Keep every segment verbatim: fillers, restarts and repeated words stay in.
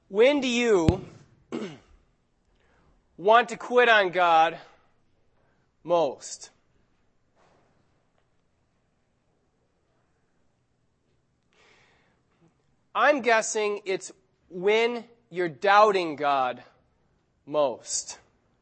When do you want to quit on God most? I'm guessing it's when you're doubting God most.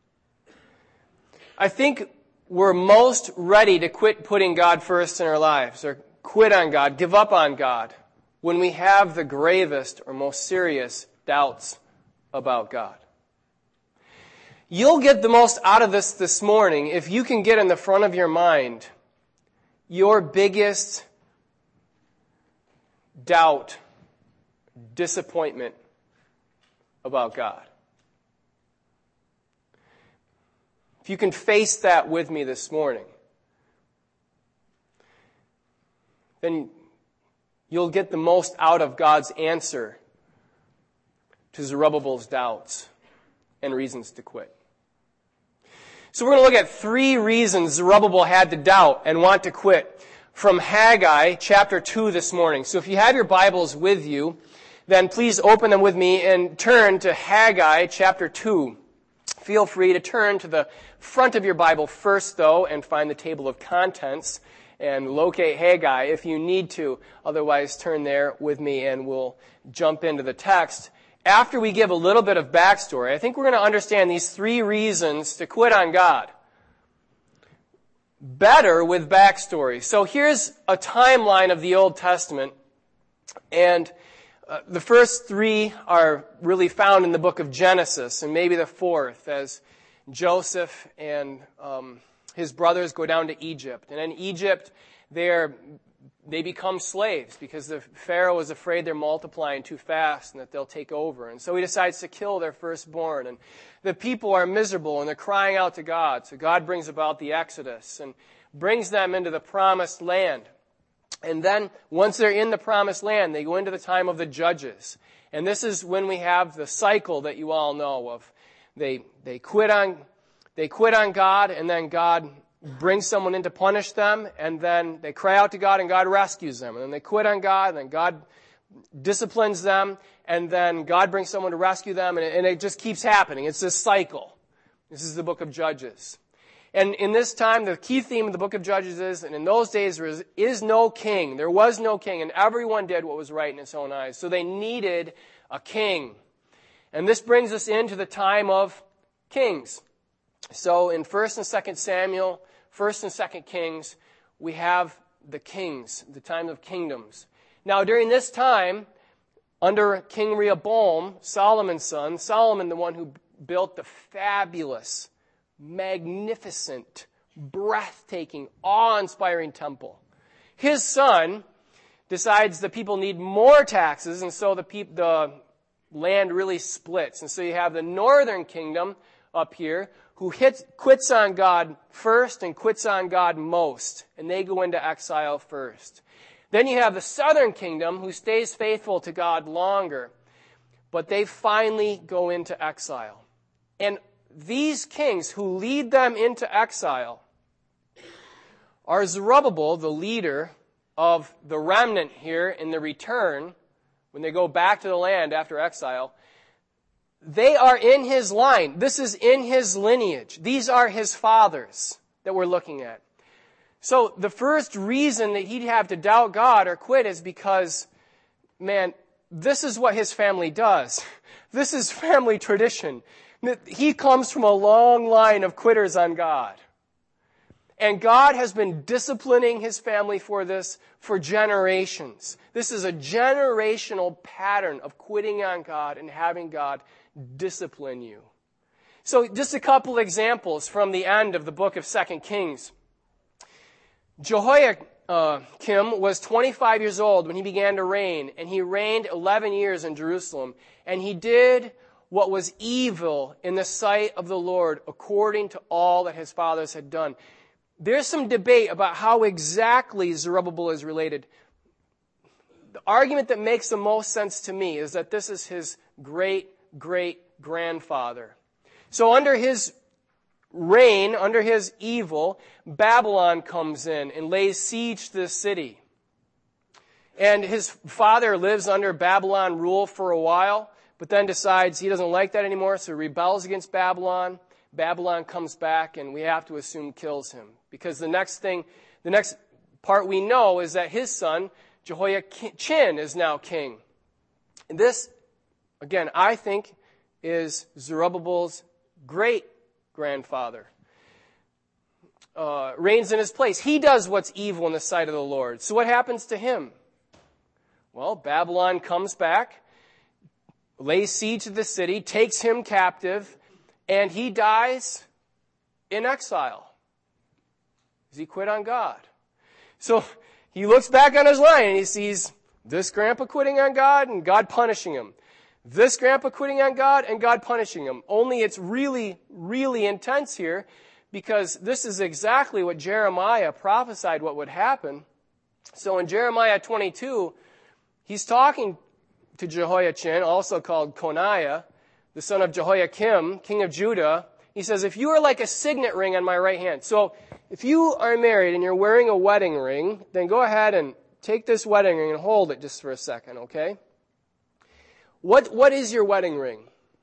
I think we're most ready to quit putting God first in our lives, or quit on God, give up on God, when we have the gravest or most serious doubts about God. You'll get the most out of this this morning if you can get in the front of your mind your biggest doubt, disappointment about God. If you can face that with me this morning, then you'll get the most out of God's answer to Zerubbabel's doubts and reasons to quit. So we're going to look at three reasons Zerubbabel had to doubt and want to quit from Haggai chapter two this morning. So if you have your Bibles with you, then please open them with me and turn to Haggai chapter two. Feel free to turn to the front of your Bible first, though, and find the table of contents and locate Haggai if you need to. Otherwise, turn there with me and we'll jump into the text. After we give a little bit of backstory, I think we're going to understand these three reasons to quit on God better with backstory. So here's a timeline of the Old Testament, and uh, the first three are really found in the book of Genesis, and maybe the fourth, as Joseph and um, his brothers go down to Egypt. And in Egypt, they're They become slaves because the Pharaoh is afraid they're multiplying too fast and that they'll take over. And so he decides to kill their firstborn. And the people are miserable and they're crying out to God. So God brings about the Exodus and brings them into the promised land. And then once they're in the promised land, they go into the time of the judges. And this is when we have the cycle that you all know of. They they quit on they quit on God, and then God brings someone in to punish them, and then they cry out to God and God rescues them. And then they quit on God, and then God disciplines them, and then God brings someone to rescue them, and it, and it just keeps happening. It's this cycle. This is the book of Judges. And in this time, the key theme of the book of Judges is, and in those days there is, is no king. There was no king, and everyone did what was right in his own eyes. So they needed a king. And this brings us into the time of kings. So in First and Second Samuel, First and Second Kings, we have the kings, the time of kingdoms. Now, during this time, under King Rehoboam, Solomon's son, Solomon, the one who built the fabulous, magnificent, breathtaking, awe-inspiring temple, his son decides the people need more taxes, and so the, peop- the land really splits. And so you have the northern kingdom up here, who hits, quits on God first and quits on God most, and they go into exile first. Then you have the southern kingdom, who stays faithful to God longer, but they finally go into exile. And these kings who lead them into exile are Zerubbabel, the leader of the remnant here in the return, when they go back to the land after exile. They are in his line. This is in his lineage. These are his fathers that we're looking at. So the first reason that he'd have to doubt God or quit is because, man, this is what his family does. This is family tradition. He comes from a long line of quitters on God. And God has been disciplining his family for this for generations. This is a generational pattern of quitting on God and having God discipline you. So just a couple examples from the end of the book of Second Kings. Jehoiakim was twenty-five years old when he began to reign, and he reigned eleven years in Jerusalem. And he did what was evil in the sight of the Lord, according to all that his fathers had done. There's some debate about how exactly Zerubbabel is related. The argument that makes the most sense to me is that this is his great great-grandfather. So under his reign, under his evil, Babylon comes in and lays siege to the city. And his father lives under Babylon rule for a while, but then decides he doesn't like that anymore, so he rebels against Babylon. Babylon comes back, and we have to assume kills him. Because the next thing, the next part we know is that his son, Jehoiachin, is now king. And this, again, I think, is Zerubbabel's great-grandfather. Uh, reigns in his place. He does what's evil in the sight of the Lord. So what happens to him? Well, Babylon comes back, lays siege to the city, takes him captive, and he dies in exile. Because he quit on God. So he looks back on his life and he sees this grandpa quitting on God and God punishing him. This grandpa quitting on God and God punishing him. Only it's really, really intense here, because this is exactly what Jeremiah prophesied what would happen. So in Jeremiah twenty-two, he's talking to Jehoiachin, also called Coniah, the son of Jehoiakim, king of Judah. He says, if you are like a signet ring on my right hand. So if you are married and you're wearing a wedding ring, then go ahead and take this wedding ring and hold it just for a second, okay? What What is your wedding ring?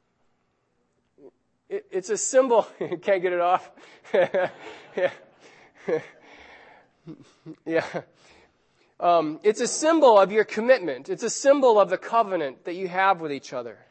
It, it's a symbol. Can't get it off. yeah. yeah. Um, it's a symbol of your commitment. It's a symbol of the covenant that you have with each other.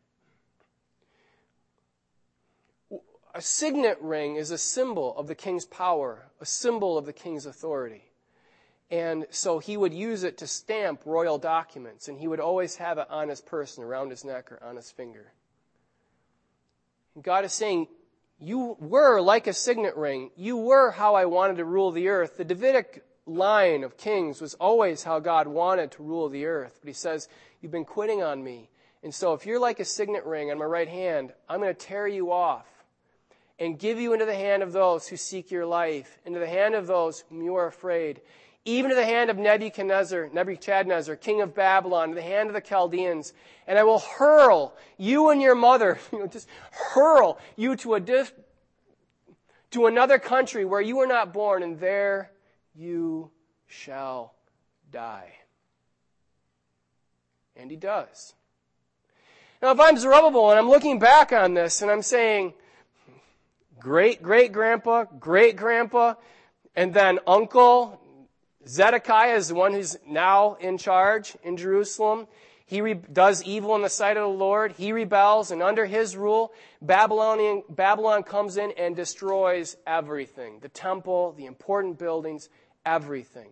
A signet ring is a symbol of the king's power, a symbol of the king's authority. And so he would use it to stamp royal documents, and he would always have it on his person, around his neck, or on his finger. And God is saying, you were like a signet ring. You were how I wanted to rule the earth. The Davidic line of kings was always how God wanted to rule the earth. But he says, you've been quitting on me. And so if you're like a signet ring on my right hand, I'm going to tear you off and give you into the hand of those who seek your life, into the hand of those whom you are afraid, even to the hand of Nebuchadnezzar, Nebuchadnezzar, king of Babylon, to the hand of the Chaldeans. And I will hurl you and your mother, you know, just hurl you to a diff, to another country where you were not born, and there you shall die. And he does. Now, if I'm Zerubbabel and I'm looking back on this and I'm saying, great, great grandpa, great grandpa, and then uncle Zedekiah is the one who's now in charge in Jerusalem. He re- does evil in the sight of the Lord. He rebels, and under his rule, Babylonian, Babylon comes in and destroys everything. The temple, the important buildings, everything.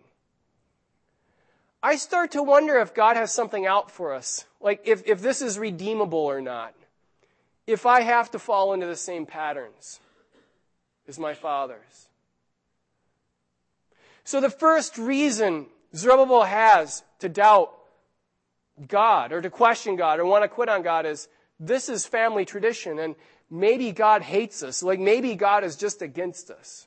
I start to wonder if God has something out for us. Like if, if this is redeemable or not. If I have to fall into the same patterns as my fathers. So the first reason Zerubbabel has to doubt God or to question God or want to quit on God is this is family tradition, and maybe God hates us. Like maybe God is just against us.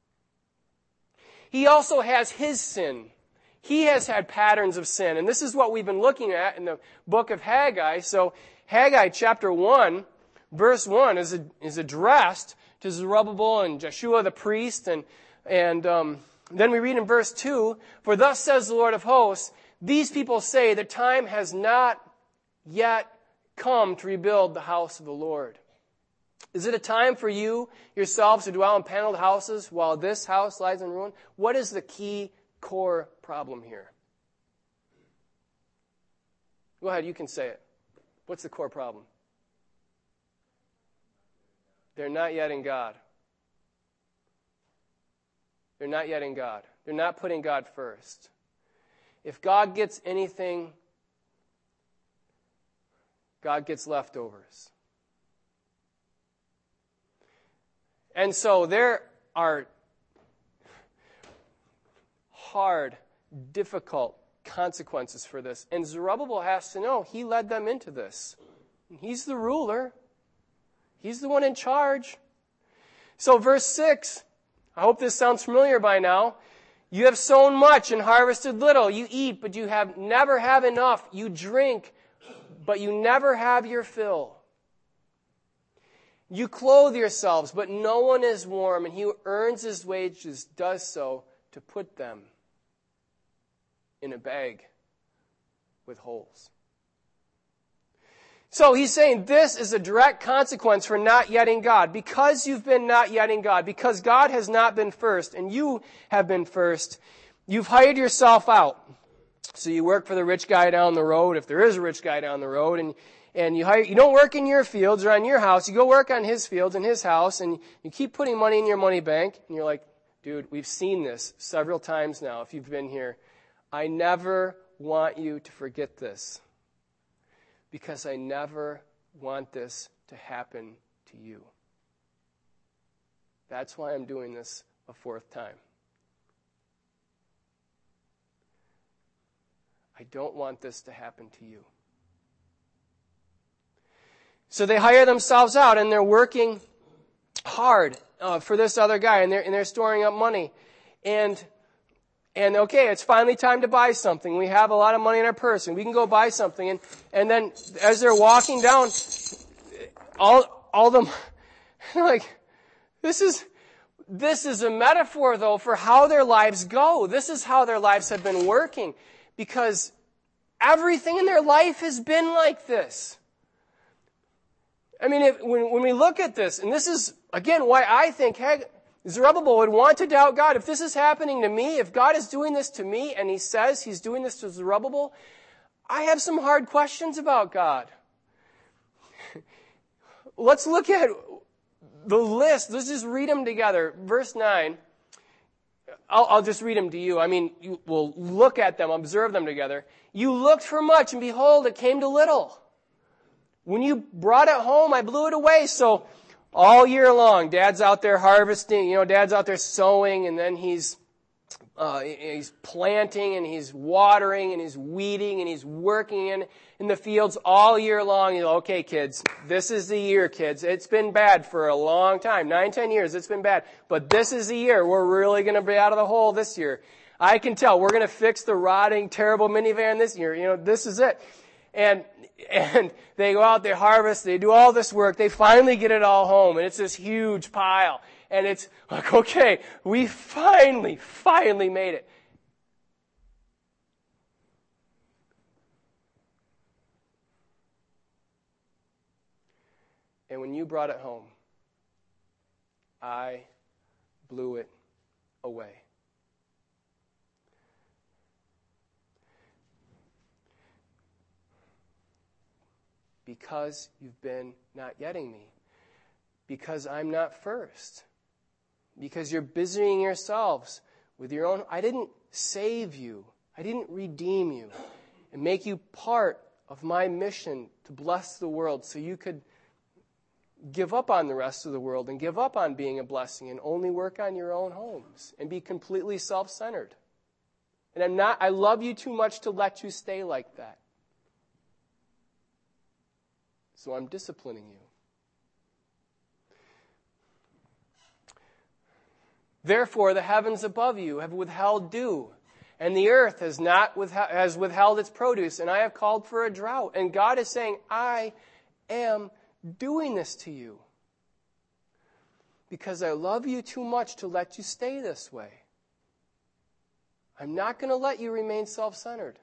He also has his sin. He has had patterns of sin. And this is what we've been looking at in the book of Haggai. So Haggai chapter one, verse one is, is addressed to Zerubbabel and Joshua the priest. And, and um, then we read in verse two, for thus says the Lord of hosts, these people say the time has not yet come to rebuild the house of the Lord. Is it a time for you yourselves to dwell in paneled houses while this house lies in ruin? What is the key core problem here? Go ahead, you can say it. What's the core problem? They're not yet in God. They're not yet in God. They're not putting God first. If God gets anything, God gets leftovers. And so there are hard, difficult consequences for this. And Zerubbabel has to know he led them into this. He's the ruler. He's the one in charge. So verse six, I hope this sounds familiar by now. You have sown much and harvested little. You eat, but you have never have enough. You drink, but you never have your fill. You clothe yourselves, but no one is warm, and he who earns his wages does so to put them in a bag with holes. So he's saying this is a direct consequence for not yetting God. Because you've been not yetting God, because God has not been first and you have been first, you've hired yourself out. So you work for the rich guy down the road, if there is a rich guy down the road, and and you hire, you don't work in your fields or on your house, you go work on his fields and his house, and you keep putting money in your money bank, and you're like, dude, we've seen this several times now if you've been here. I never want you to forget this, because I never want this to happen to you. That's why I'm doing this a fourth time. I don't want this to happen to you. So they hire themselves out, and they're working hard uh, for this other guy, and they're and they're storing up money, and and okay, it's finally time to buy something. We have a lot of money in our purse, and we can go buy something. And and then as they're walking down, all all them like this is this is a metaphor though for how their lives go. This is how their lives have been working, because everything in their life has been like this. I mean, if, when, when we look at this, and this is, again, why I think hey, Zerubbabel would want to doubt God. If this is happening to me, if God is doing this to me, and he says he's doing this to Zerubbabel, I have some hard questions about God. Let's look at the list. Let's just read them together. Verse nine. I'll, I'll just read them to you. I mean, you will look at them, observe them together. You looked for much, and behold, it came to little. When you brought it home, I blew it away. So all year long, Dad's out there harvesting, you know, Dad's out there sowing, and then he's uh, he's planting, and he's watering, and he's weeding, and he's working in, in the fields all year long. You know, okay, kids, this is the year, kids. It's been bad for a long time. Nine, ten years, it's been bad. But this is the year. We're really going to be out of the hole this year. I can tell. We're going to fix the rotting, terrible minivan this year. You know, this is it. And and they go out, they harvest, they do all this work, they finally get it all home, and it's this huge pile. And it's like, okay, we finally, finally made it. And when you brought it home, I blew it away. Because you've been not yetting me. Because I'm not first. Because you're busying yourselves with your own. I didn't save you. I didn't redeem you and make you part of my mission to bless the world so you could give up on the rest of the world and give up on being a blessing and only work on your own homes and be completely self-centered. And I'm not, I love you too much to let you stay like that. So I'm disciplining you. Therefore, the heavens above you have withheld dew, and the earth has not withheld, has withheld its produce, and I have called for a drought. And God is saying, I am doing this to you because I love you too much to let you stay this way. I'm not going to let you remain self-centered.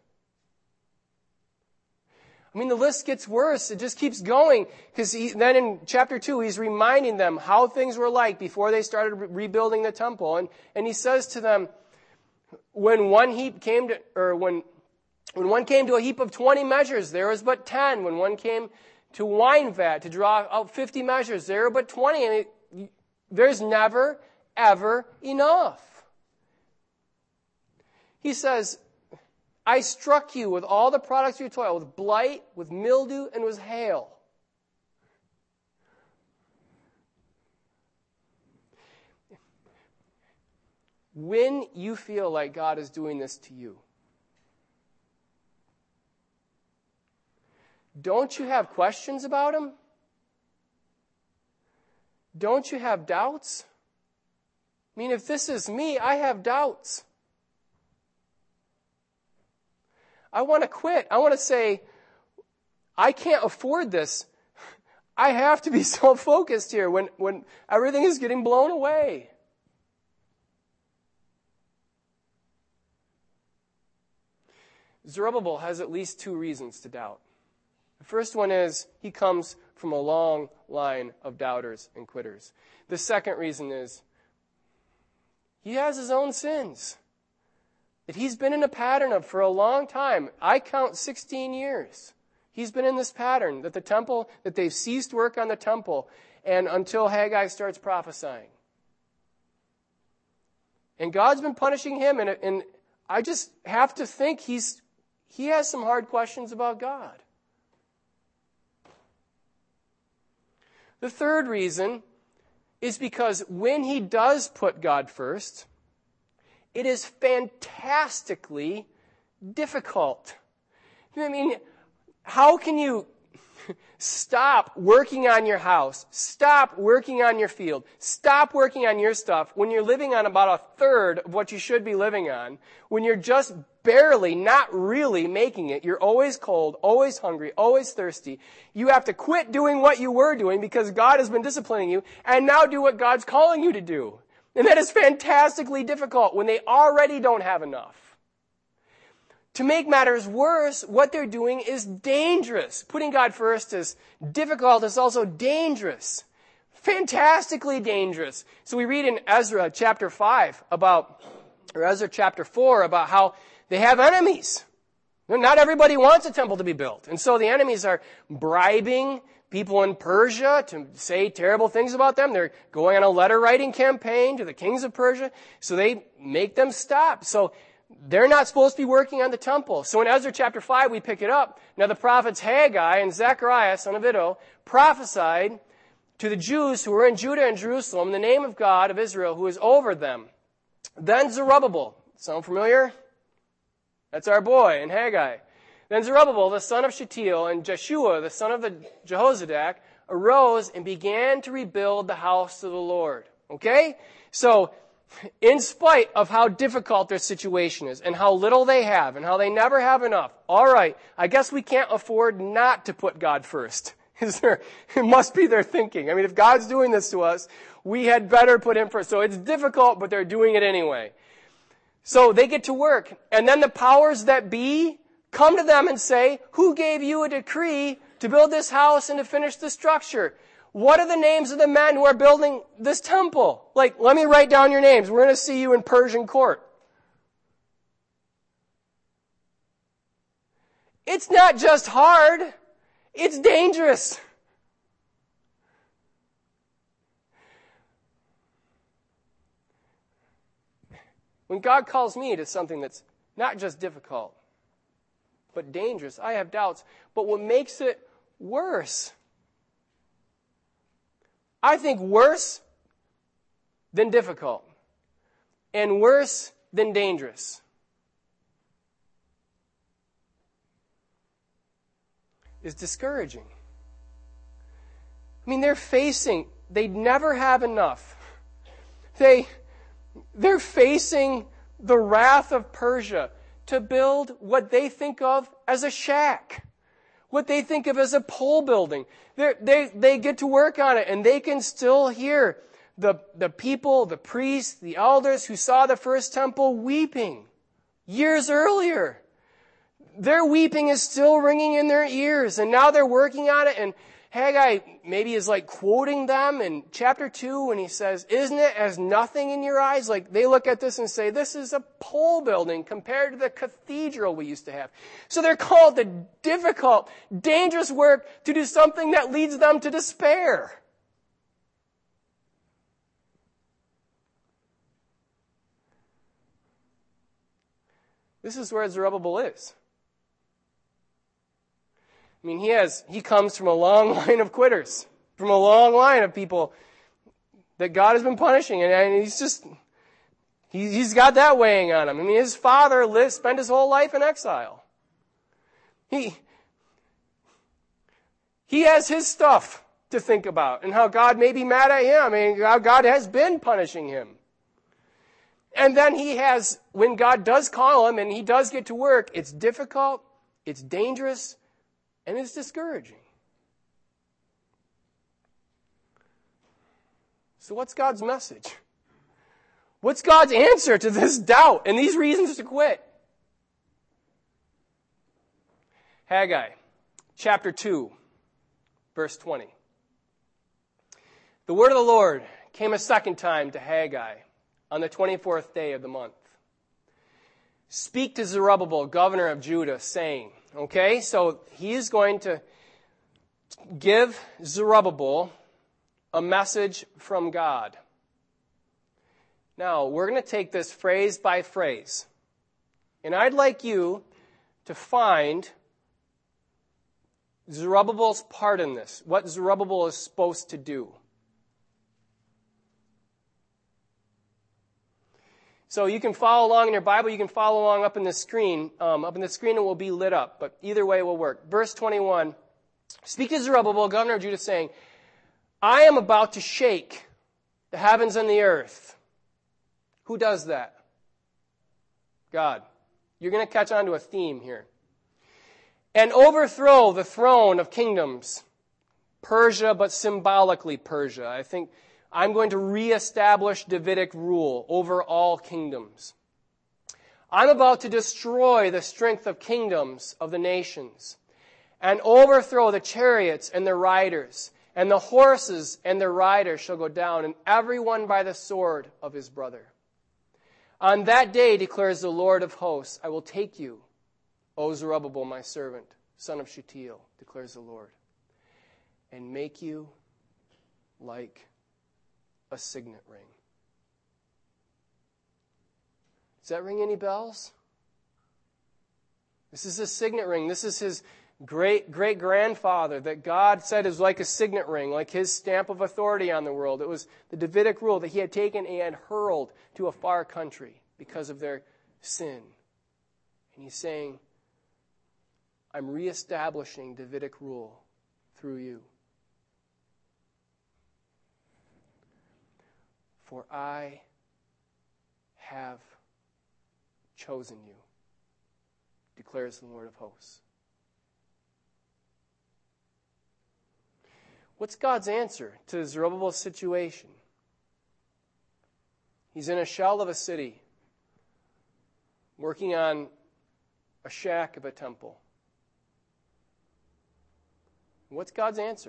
I mean, the list gets worse. It just keeps going. Because then in chapter two, he's reminding them how things were like before they started re- rebuilding the temple. And, and he says to them, when one heap came to, or when, when one came to a heap of twenty measures, there was but ten. When one came to wine vat to draw out fifty measures, there were but twenty. And it, there's never, ever enough. He says, I struck you with all the products of your toil, with blight, with mildew, and with hail. When you feel like God is doing this to you, don't you have questions about Him? Don't you have doubts? I mean, if this is me, I have doubts. I want to quit. I want to say, I can't afford this. I have to be self-focused here when, when everything is getting blown away. Zerubbabel has at least two reasons to doubt. The first one is he comes from a long line of doubters and quitters. The second reason is he has his own sins that he's been in a pattern of for a long time. I count sixteen years. He's been in this pattern that the temple, that they've ceased work on the temple and until Haggai starts prophesying. And God's been punishing him, and, and I just have to think he's he has some hard questions about God. The third reason is because when he does put God first, it is fantastically difficult. I mean, how can you stop working on your house, stop working on your field, stop working on your stuff when you're living on about a third of what you should be living on, when you're just barely, not really making it? You're always cold, always hungry, always thirsty. You have to quit doing what you were doing because God has been disciplining you, and now do what God's calling you to do. And that is fantastically difficult when they already don't have enough. To make matters worse, what they're doing is dangerous. Putting God first is difficult. It's also dangerous. Fantastically dangerous. So we read in Ezra chapter five about, or Ezra chapter four, about how they have enemies. Not everybody wants a temple to be built. And so the enemies are bribing people in Persia to say terrible things about them. They're going on a letter-writing campaign to the kings of Persia. So they make them stop. So they're not supposed to be working on the temple. So in Ezra chapter five, we pick it up. Now the prophets Haggai and Zechariah, son of Iddo, prophesied to the Jews who were in Judah and Jerusalem in the name of God of Israel, who is over them. Then Zerubbabel, sound familiar? That's our boy in Haggai. Then Zerubbabel, the son of Shealtiel, and Jeshua, the son of the Jehozadak, arose and began to rebuild the house of the Lord. Okay? So, in spite of how difficult their situation is, and how little they have, and how they never have enough, all right, I guess we can't afford not to put God first. Is there, it must be their thinking. I mean, if God's doing this to us, we had better put Him first. So it's difficult, but they're doing it anyway. So they get to work, and then the powers that be come to them and say, who gave you a decree to build this house and to finish the structure? What are the names of the men who are building this temple? Like, let me write down your names. We're going to see you in Persian court. It's not just hard. It's dangerous. When God calls me to something that's not just difficult, but dangerous, I have doubts. But what makes it worse, I think worse than difficult, and worse than dangerous, is discouraging. I mean, they're facing, they never have enough. They, they're facing the wrath of Persia to build what they think of as a shack, what they think of as a pole building. They're, they they get to work on it, and they can still hear the, the people, the priests, the elders who saw the first temple weeping years earlier. Their weeping is still ringing in their ears, and now they're working on it, and Haggai maybe is like quoting them in chapter two when he says, isn't it as nothing in your eyes? Like they look at this and say, this is a pole building compared to the cathedral we used to have. So they're called to difficult, dangerous work to do something that leads them to despair. This is where Zerubbabel is. I mean, he has, he comes from a long line of quitters, from a long line of people that God has been punishing, and, and he's just, he, he's got that weighing on him. I mean, his father lived, spent his whole life in exile. He, he has his stuff to think about, and how God may be mad at him. I mean, how God has been punishing him. And then he has, when God does call him and he does get to work, it's difficult, it's dangerous, and it's discouraging. So what's God's message? What's God's answer to this doubt and these reasons to quit? Haggai, chapter two, verse twenty. The word of the Lord came a second time to Haggai on the twenty-fourth day of the month. Speak to Zerubbabel, governor of Judah, saying, okay, so he is going to give Zerubbabel a message from God. Now, we're going to take this phrase by phrase. And I'd like you to find Zerubbabel's part in this, what Zerubbabel is supposed to do. So you can follow along in your Bible. You can follow along up in the screen. Um, up in the screen it will be lit up, but either way will work. Verse twenty-one, speak to Zerubbabel, governor of Judah, saying, I am about to shake the heavens and the earth. Who does that? God. You're going to catch on to a theme here. And overthrow the throne of kingdoms. Persia, but symbolically Persia. I think I'm going to reestablish Davidic rule over all kingdoms. I'm about to destroy the strength of kingdoms of the nations and overthrow the chariots and their riders, and the horses and their riders shall go down, and everyone by the sword of his brother. On that day, declares the Lord of hosts, I will take you, O Zerubbabel, my servant, son of Shealtiel, declares the Lord, and make you like a signet ring. Does that ring any bells? This is a signet ring. This is his great great grandfather that God said is like a signet ring, like his stamp of authority on the world. It was the Davidic rule that he had taken and had hurled to a far country because of their sin. And he's saying, I'm reestablishing Davidic rule through you. For I have chosen you, declares the Lord of hosts. What's God's answer to Zerubbabel's situation? He's in a shell of a city, working on a shack of a temple. What's God's answer?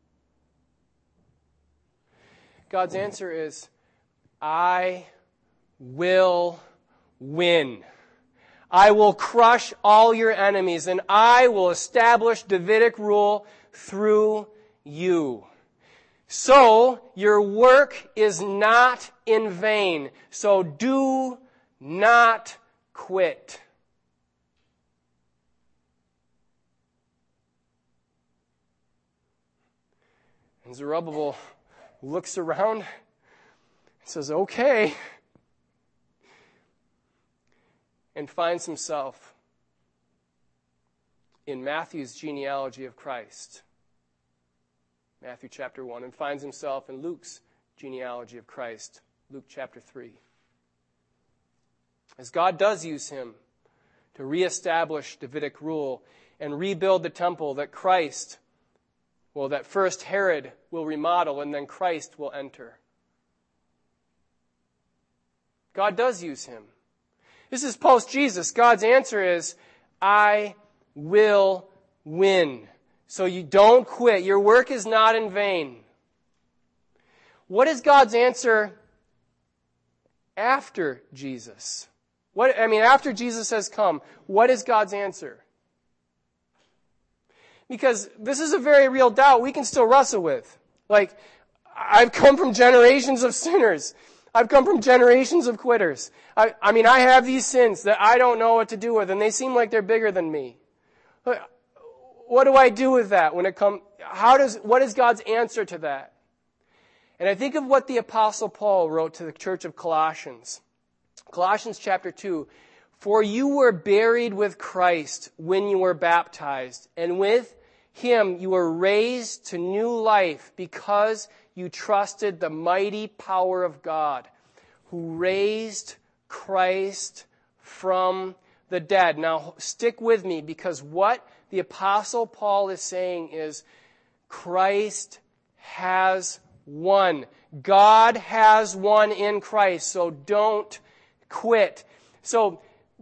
God's answer is, I will win. I will crush all your enemies, and I will establish Davidic rule through you. So your work is not in vain. So do not quit. And Zerubbabel looks around and says, okay, and finds himself in Matthew's genealogy of Christ. Matthew chapter one, and finds himself in Luke's genealogy of Christ, Luke chapter three. As God does use him to reestablish Davidic rule and rebuild the temple that Christ, well, that first Herod will remodel and then Christ will enter. God does use him. This is post-Jesus. God's answer is, I will win. So you don't quit. Your work is not in vain. What is God's answer after Jesus? What, I mean, after Jesus has come, what is God's answer? Because this is a very real doubt we can still wrestle with. Like, I've come from generations of sinners. I've come from generations of quitters. I, I mean, I have these sins that I don't know what to do with, and they seem like they're bigger than me. What do I do with that when it comes? How does what is God's answer to that? And I think of what the Apostle Paul wrote to the church of Colossians. Colossians chapter two. For you were buried with Christ when you were baptized, and with him you were raised to new life because you trusted the mighty power of God, who raised Christ from the dead. Now, stick with me, because what the Apostle Paul is saying is Christ has won. God has won in Christ, so don't quit. So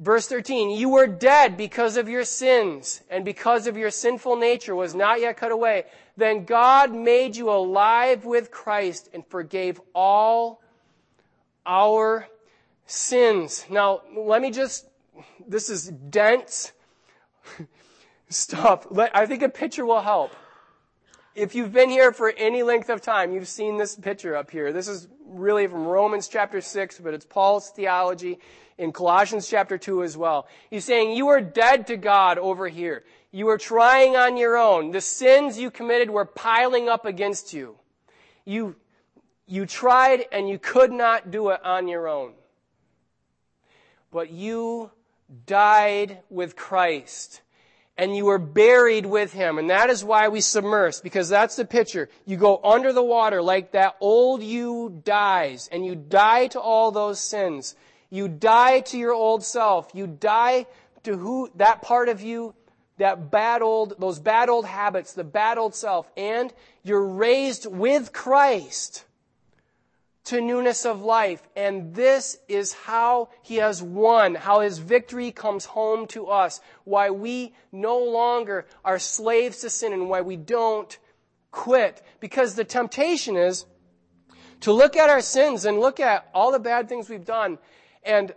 Verse thirteen, you were dead because of your sins, and because of your sinful nature was not yet cut away. Then God made you alive with Christ and forgave all our sins. Now, let me just, this is dense stuff. I think a picture will help. If you've been here for any length of time, you've seen this picture up here. This is really from Romans chapter six, but it's Paul's theology in Colossians chapter two as well. He's saying you were dead to God over here. You were trying on your own. The sins you committed were piling up against you. You, you tried and you could not do it on your own. But you died with Christ. And you were buried with Him. And that is why we submerge, because that's the picture. You go under the water like that old you dies. And you die to all those sins. You die to your old self. You die to who that part of you, that bad old, those bad old habits, the bad old self. And you're raised with Christ to newness of life. And this is how He has won, how His victory comes home to us, why we no longer are slaves to sin and why we don't quit. Because the temptation is to look at our sins and look at all the bad things we've done and,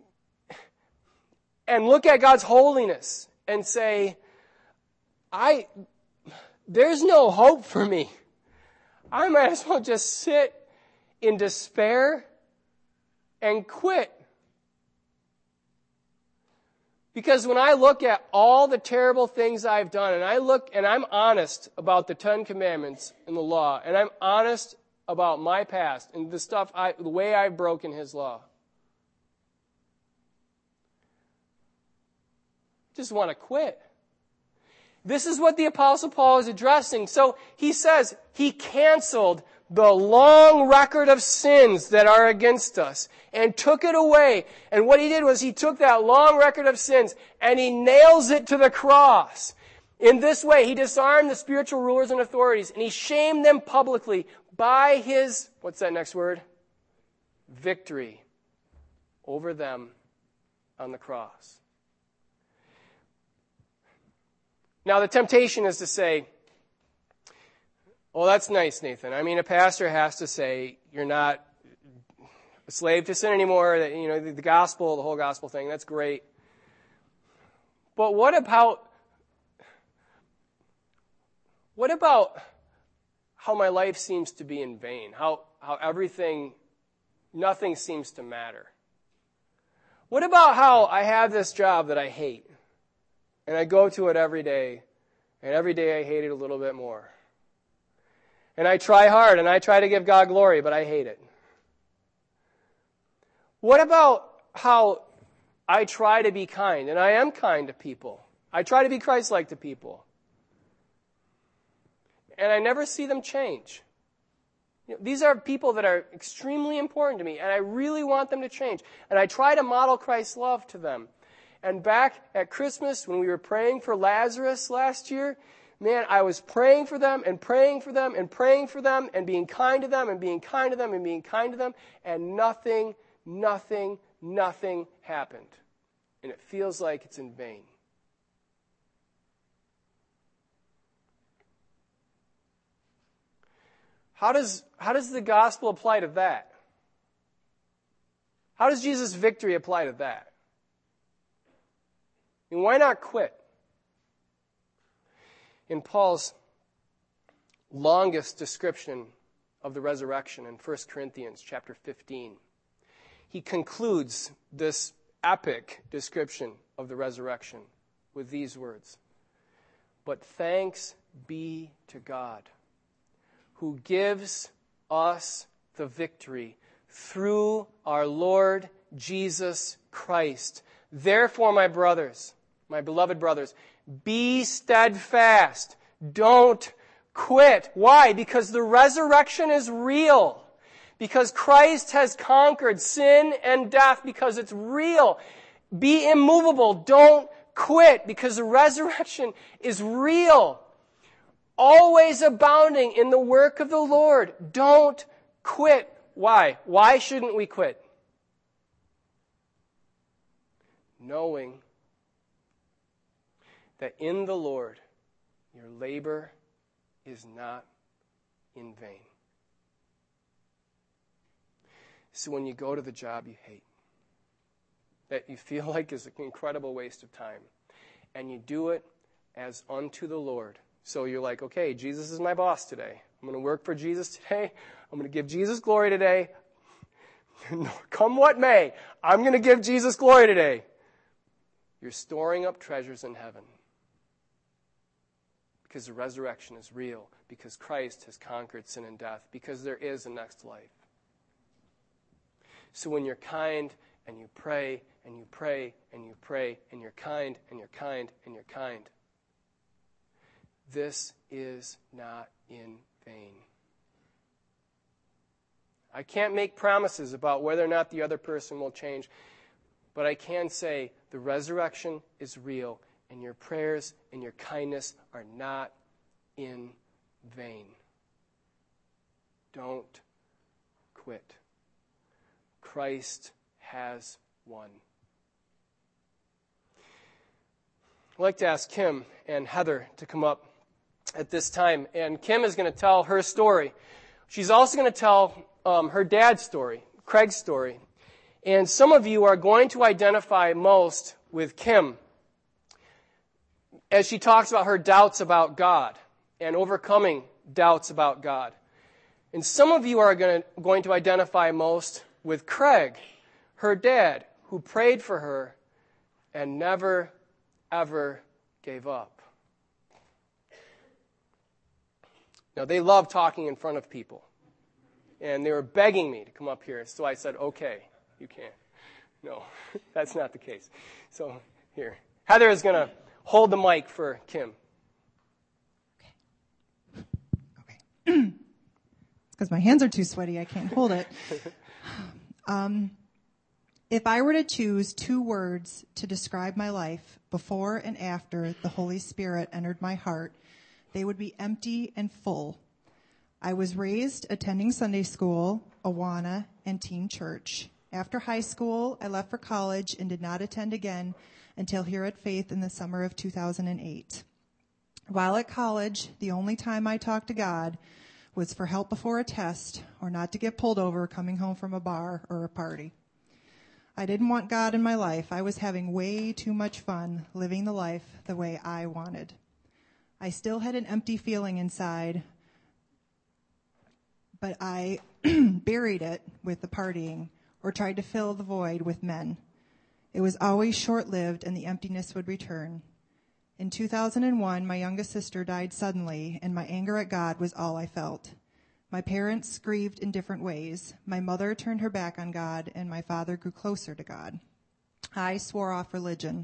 and look at God's holiness and say, I, there's no hope for me. I might as well just sit in despair and quit. Because when I look at all the terrible things I've done, and I look and I'm honest about the Ten Commandments and the law, and I'm honest about my past and the stuff I, the way I've broken His law, I just want to quit. This is what the Apostle Paul is addressing. So he says he canceled the long record of sins that are against us and took it away. And what he did was he took that long record of sins and he nails it to the cross. In this way, he disarmed the spiritual rulers and authorities and he shamed them publicly by his, what's that next word? Victory over them on the cross. Now the temptation is to say, well, that's nice, Nathan. I mean, a pastor has to say you're not a slave to sin anymore. That, you know, the, the gospel, the whole gospel thing, that's great. But what about, what about how my life seems to be in vain? How, how everything, nothing seems to matter? What about how I have this job that I hate, and I go to it every day, and every day I hate it a little bit more? And I try hard, and I try to give God glory, but I hate it. What about how I try to be kind, and I am kind to people. I try to be Christ-like to people. And I never see them change. You know, these are people that are extremely important to me, and I really want them to change. And I try to model Christ's love to them. And back at Christmas, when we were praying for Lazarus last year, man, I was praying for them and praying for them and praying for them and being kind to them and being kind to them and being kind to them. And nothing, nothing, nothing happened. And it feels like it's in vain. How does, how does the gospel apply to that? How does Jesus' victory apply to that? I mean, why not quit? In Paul's longest description of the resurrection in First Corinthians chapter fifteen, he concludes this epic description of the resurrection with these words: "But thanks be to God, who gives us the victory through our Lord Jesus Christ. Therefore, my brothers, my beloved brothers, be steadfast. Don't quit." Why? Because the resurrection is real. Because Christ has conquered sin and death, because it's real. Be immovable. Don't quit, because the resurrection is real. Always abounding in the work of the Lord. Don't quit. Why? Why shouldn't we quit? knowing that in the Lord your labor is not in vain. So when you go to the job you hate, that you feel like is an incredible waste of time, and you do it as unto the Lord. So you're like, okay, Jesus is my boss today. I'm going to work for Jesus today. I'm going to give Jesus glory today. Come what may, I'm going to give Jesus glory today. You're storing up treasures in heaven. Because the resurrection is real. Because Christ has conquered sin and death. Because there is a next life. So when you're kind and you pray and you pray and you pray and you're kind and you're kind and you're kind, this is not in vain. I can't make promises about whether or not the other person will change, but I can say the resurrection is real, and your prayers and your kindness are not in vain. Don't quit. Christ has won. I'd like to ask Kim and Heather to come up at this time, and Kim is going to tell her story. She's also going to tell um, her dad's story, Craig's story. And some of you are going to identify most with Kim as she talks about her doubts about God and overcoming doubts about God. And some of you are going to, going to identify most with Craig, her dad, who prayed for her and never, ever gave up. Now, they love talking in front of people. And they were begging me to come up here, so I said, okay, you can. No, that's not the case. So, here. Heather is going to hold the mic for Kim. Okay. Okay. It's because my hands are too sweaty, I can't hold it. Um, if I were to choose two words to describe my life before and after the Holy Spirit entered my heart, they would be empty and full. I was raised attending Sunday school, Awana, and teen church. After high school, I left for college and did not attend again until here at Faith in the summer of two thousand eight. While at college, the only time I talked to God was for help before a test or not to get pulled over coming home from a bar or a party. I didn't want God in my life. I was having way too much fun living the life the way I wanted. I still had an empty feeling inside, but I buried it with the partying or tried to fill the void with men. It was always short-lived, and the emptiness would return. In two thousand one, my youngest sister died suddenly, and my anger at God was all I felt. My parents grieved in different ways. My mother turned her back on God, and my father grew closer to God. I swore off religion.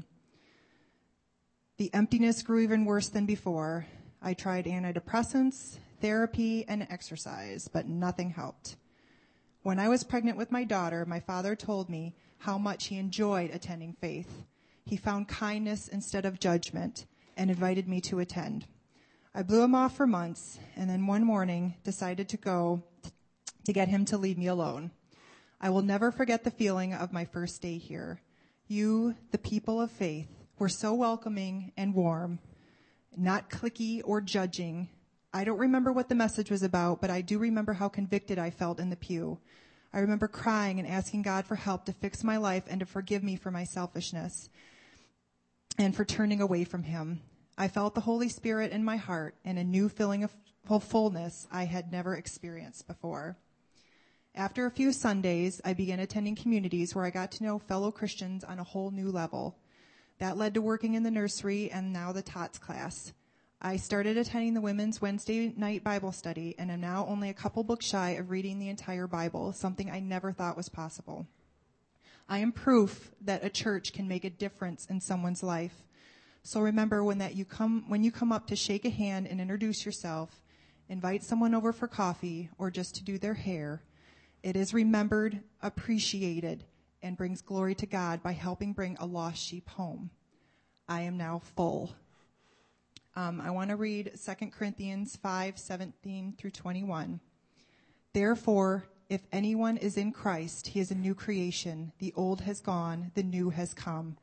The emptiness grew even worse than before. I tried antidepressants, therapy, and exercise, but nothing helped. When I was pregnant with my daughter, my father told me how much he enjoyed attending Faith. He found kindness instead of judgment and invited me to attend. I blew him off for months, and then one morning decided to go to get him to leave me alone. I will never forget the feeling of my first day here. You, the people of Faith, were so welcoming and warm, not cliquey or judging. I don't remember what the message was about, but I do remember how convicted I felt in the pew. I remember crying and asking God for help to fix my life and to forgive me for my selfishness and for turning away from him. I felt the Holy Spirit in my heart and a new feeling of fullness I had never experienced before. After a few Sundays, I began attending communities where I got to know fellow Christians on a whole new level. That led to working in the nursery and now the Tots class. I started attending the Women's Wednesday night Bible study and am now only a couple books shy of reading the entire Bible, something I never thought was possible. I am proof that a church can make a difference in someone's life. So remember when that you come when you come up to shake a hand and introduce yourself, invite someone over for coffee or just to do their hair, it is remembered, appreciated, and brings glory to God by helping bring a lost sheep home. I am now full. Um, I want to read Second Corinthians five, seventeen through twenty-one. Therefore, if anyone is in Christ, he is a new creation. The old has gone, the new has come.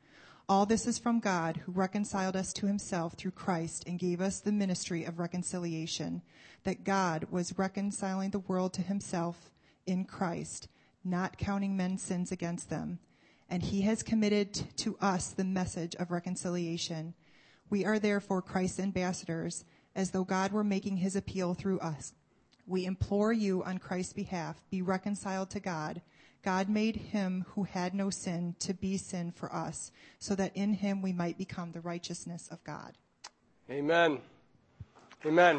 All this is from God, who reconciled us to himself through Christ and gave us the ministry of reconciliation, that God was reconciling the world to himself in Christ, not counting men's sins against them. And he has committed to us the message of reconciliation. We are therefore Christ's ambassadors, as though God were making his appeal through us. We implore you on Christ's behalf, be reconciled to God. God made him who had no sin to be sin for us, so that in him we might become the righteousness of God. Amen. Amen.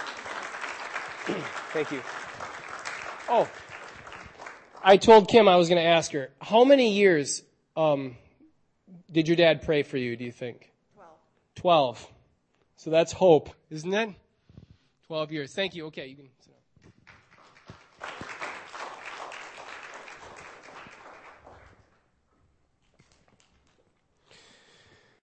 Thank you. Oh, I told Kim I was going to ask her, how many years um, did your dad pray for you, do you think? Twelve. Twelve. So that's hope, isn't it? Twelve years. Thank you. Okay, you can sit down.